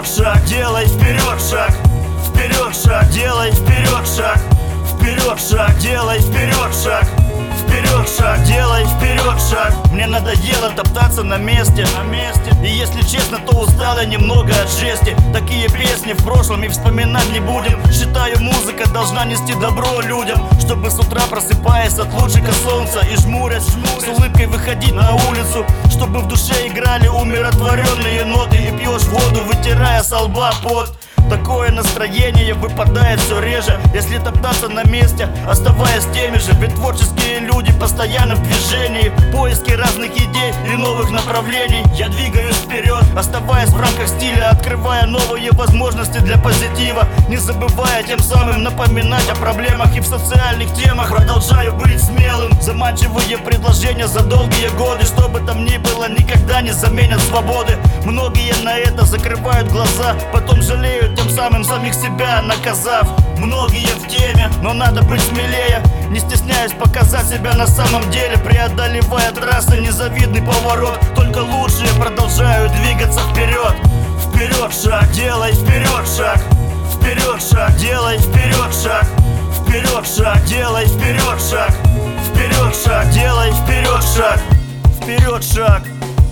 Вперед шаг, делай вперед шаг. Вперед шаг, делай вперед шаг. Вперед шаг, делай вперед шаг. Вперед шаг, делай вперед шаг. Мне надоело топтаться на месте. И если честно, то устал я немного от жести. Такие песни в прошлом и вспоминать не будем. Считаю, музыка должна нести добро людям, чтобы с утра, просыпаясь от лучика солнца и жмурясь, с улыбкой выходить на улицу, чтобы в душе играли умиротворенные ноты. И пьешь воду, вытирая со лба пот. Такое настроение выпадает все реже, если топтаться на месте, оставаясь теми же. Ведь творческие люди постоянно в движении, поиски разных идей и новых направлений. Я двигаюсь вперед, оставаясь в рамках стиля, открывая новые возможности для позитива, не забывая тем самым напоминать о проблемах и в социальных темах. Продолжаю быть смелым, заманчивые предложения за долгие годы. Что бы там ни было, никогда не заменят свободы. Многие на это закрывают глаза, потом жалеют, тем самым самих себя наказав. Многие в теме, но надо быть смелее, не стесняясь показать себя на самом деле. Преодолевая трассы, незавидный поворот, только лучшие продолжают двигаться вперед. Вперед шаг, делай вперед шаг. Вперед шаг, делай вперед шаг. Вперед шаг, делай вперед шаг. Вперед шаг, делай вперед шаг. Вперед шаг.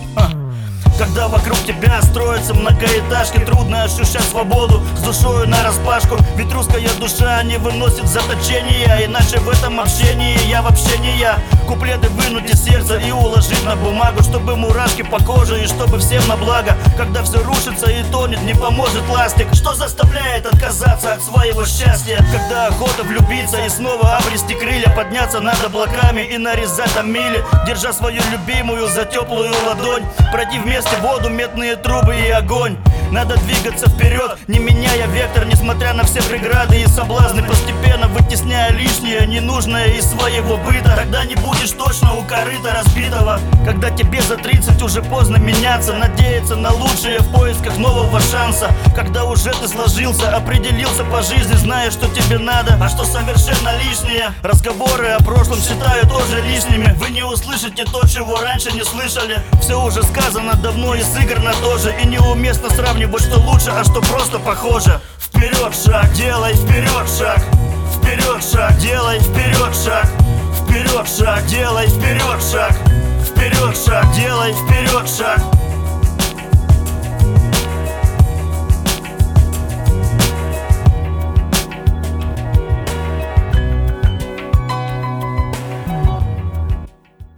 Когда вокруг тебя строятся многоэтажки, трудно ощущать свободу с душою нараспашку. Ведь русская душа не выносит заточения, иначе в этом общении я вообще не я. Куплеты вынуть из сердца и уложить на бумагу, чтобы мурашки по коже и чтобы всем на благо. Когда все рушится и тонет, не поможет ластик, что заставляет отказаться от своего счастья. Когда охота влюбиться и снова обрести крылья, подняться над облаками и нарезать там мили, держа свою любимую за теплую ладонь, пройти вместе воду, медные трубы и огонь. Надо двигаться вперед, не меняя вектор, несмотря на все преграды и соблазны, постепенно вытесняя лишнее, ненужное из своего быта. Тогда не будешь точно у корыта разбитого. Когда тебе за 30 уже поздно меняться, надеяться на лучшее в поисках нового шанса. Когда уже ты сложился, определился по жизни, зная, что тебе надо, а что совершенно лишнее. Разговоры о прошлом считаю тоже лишними. Вы не услышите то, чего раньше не слышали. Все уже сказано давно и сыграно тоже, и неуместно сравнивать, что лучше, а что просто похоже. Вперед шаг, делай вперед шаг. Вперед шаг, делай вперед шаг. Вперед шаг, делай вперед шаг. Вперед шаг, делай вперед шаг.